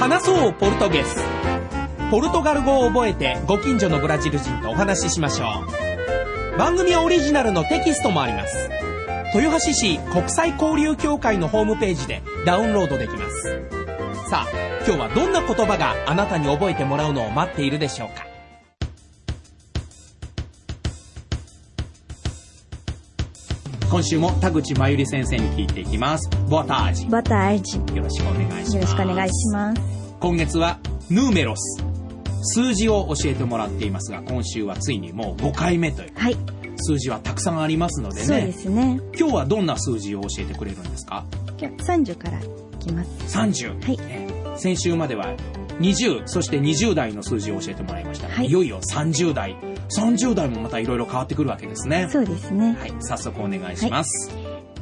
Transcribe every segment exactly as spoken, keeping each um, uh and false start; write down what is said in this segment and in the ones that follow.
話そうポルトゲス。ポルトガル語を覚えてご近所のブラジル人とお話ししましょう。番組オリジナルのテキストもあります。豊橋市国際交流協会のホームページでダウンロードできます。さあ、今日はどんな言葉があなたに覚えてもらうのを待っているでしょうか。今週も田口真由里先生に聞いていきます。Boa tarde。 Boa tarde。 よろしくお願いします。 よろしくお願いします。 今月はヌーメロス、数字を教えてもらっていますが、今週はついにもうごかいめという、はい、数字はたくさんありますのでね。 そうですね。 今日はどんな数字を教えてくれるんですか？ 今日さんじゅうからいきます。さんじゅう、 はい、えー、先週まではにじゅう、そしてにじゅう代の数字を教えてもらいました、はい、いよいよさんじゅう代、さんじゅう代もまたいろいろ変わってくるわけですね。 そうですね。 はい、早速お願いします。はい、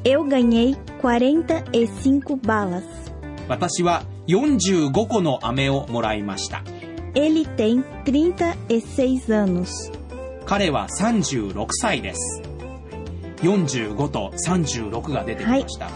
Eu ganhei quarenta e cinco balas。 私はよんじゅうごこの飴をもらいました。 Ele tem trinta e seis anos。 彼はさんじゅうろくさいです。よんじゅうごとさんじゅうろくが出てきました。はい、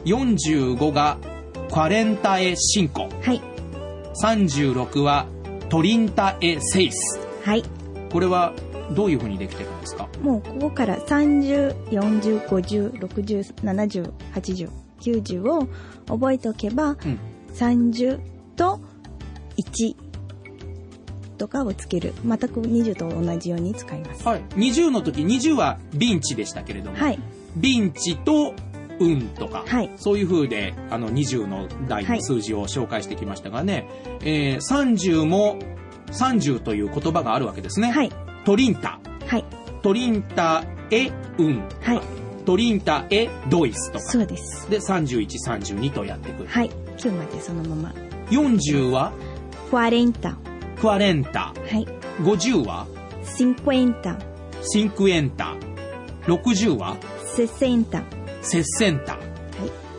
よんじゅうごがクアレンタエシンコ。はい。さんじゅうろくはトリンタエセイス。はい。これはどういう風にできてるんですか？ もうここからさんじゅう、よんじゅう、ごじゅう、ろくじゅう、ななじゅう、はちじゅう、きゅうじゅうを覚えておけば、うん、さんじゅうといちとかをつける。全くにじゅうと同じように使います。 はい。にじゅうの時、にじゅうはビンチでしたけれども、はい、ビンチと運とか、はい、そういう風であのにじゅうの代の数字を紹介してきましたがね、はい、えー、さんじゅうもさんじゅうという言葉があるわけですね。はい。トリンタ、はい、トリンタエ運、はい、トリンタエドイスとか、 そうです。 でさんじゅういち、さんじゅうにとやってくる。 はい。きゅうまでそのまま。 よんじゅうはクアレンタ、 クアレンタ、はい。ごじゅうはシンクエンタ、 シンクエンタ、ろくじゅうはセセンタ、 セッセンタ、はい、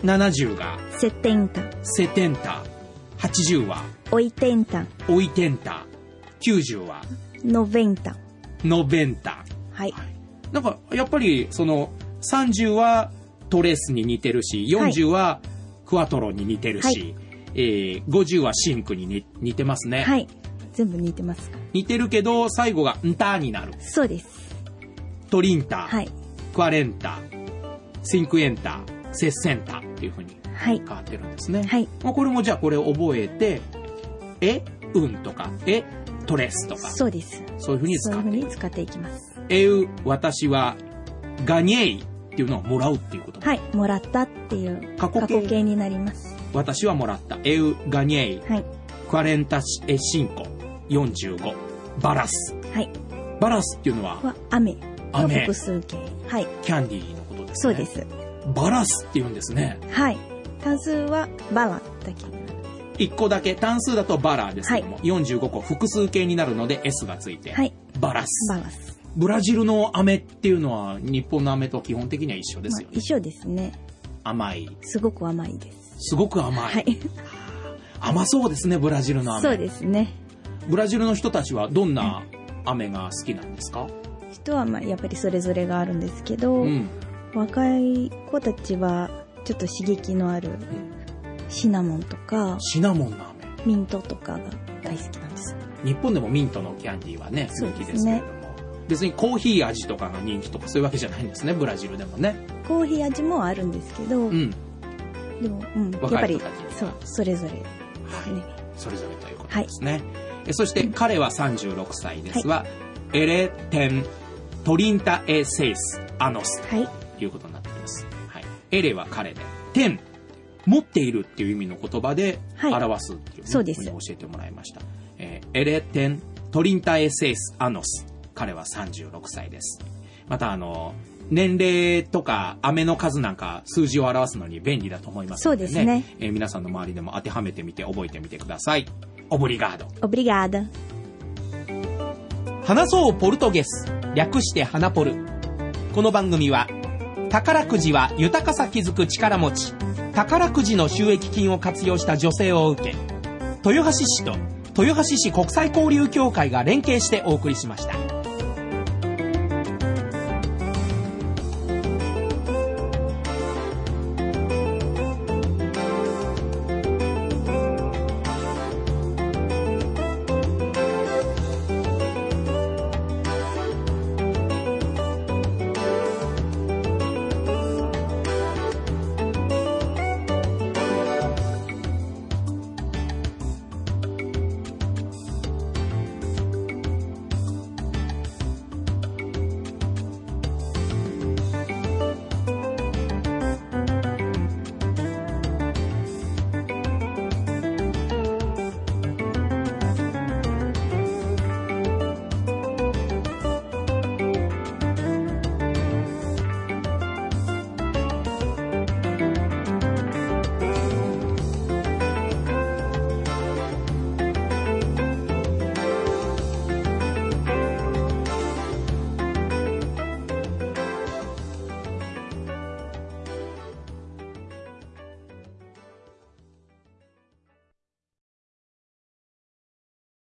ななじゅうがセテンタ、 セテンタ、はちじゅうはオイテンタ、 オイテンタ、きゅうじゅうはノベンタ、 ノベンタ、はい、はい、なんかやっぱりそのさんじゅうはトレースに似てるし、よんじゅうはクワトロに似てるし、はい、えー、ごじゅうはシンクに似、似てますね。 はい、全部似てます。 似てるけど最後がンターになる。 そうです。 トリンタ、はい、クアレンタ、シンクエンタ、セッセンタっていう風に変わってるんですね。はい。まあ、これもじゃあこれを覚えて、え、うんとか、え、トレスとか。そうです。そういう風に使って。そういう風に使っていきます。えう、私は、ガニェイっていうのをもらうっていうこと。はい。もらったっていう過去形になります。私はもらった。えう、ガニェイ。はい。クアレンタエシンコ、よんじゅうご。バラス。はい。バラスっていうのは、は雨。雨。複数形。はい。キャンディーのことですね。そうです。バラスって言うんですね。はい。単数はバラだけ。いっこだけ、単数だとバラですけども、はい、よんじゅうごこ複数形になるので S がついて、はい、バラス。バラス。ブラジルの飴っていうのは日本の飴と基本的には一緒ですよね。まあ、一緒ですね。甘い。すごく甘いです。すごく甘い。はい。甘そうですね、ブラジルの飴。そうですね。ブラジルの人たちはどんな飴が好きなんですか？人はまあやっぱりそれぞれがあるんですけど、うん、若い子たちはちょっと刺激のあるシナモンとか、シナモンの飴、ミントとかが大好きなんです。日本でもミントのキャンディーはね人気ですけれども、ね、別にコーヒー味とかが人気とかそういうわけじゃないんですね、ブラジルでもね。コーヒー味もあるんですけど、うん、でも、うん、やっぱりそうそれぞれですね、はい、それぞれということですね。はい、えそして、うん、彼はさんじゅうろくさいですが、はい、エレテントリンタエセイスアノスということになっています。はい、エレは彼で、テン持っているっていう意味の言葉で表すっていう、ね、はい、そうです。教えてもらいました。えー、エレテントリンタエセイスアノス、彼はさんじゅうろくさいです。またあの年齢とか飴の数なんか数字を表すのに便利だと思いますのでね。そうですね。えー、皆さんの周りでも当てはめてみて覚えてみてください。オブリガード。オブリガード。話そうポルトゲス、略して花ポル。この番組は宝くじは豊かさ気づく力持ち、宝くじの収益金を活用した女性を受け、豊橋市と豊橋市国際交流協会が連携してお送りしました。